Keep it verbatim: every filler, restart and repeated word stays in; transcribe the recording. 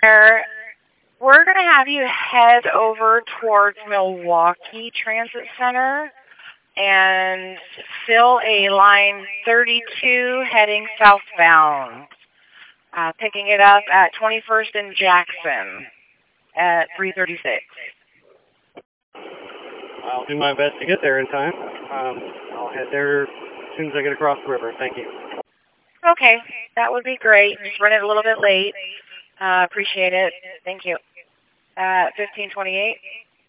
There, we're going to have you head over towards Milwaukee Transit Center and fill a line thirty-two heading southbound, uh, picking it up at twenty-first and Jackson at three thirty-six. I'll do my best to get there in time. Um, I'll head there as soon as I get across the river. Thank you. Okay, that would be great. Just run it a little bit late. Uh, appreciate it. Thank you. Uh, fifteen twenty-eight.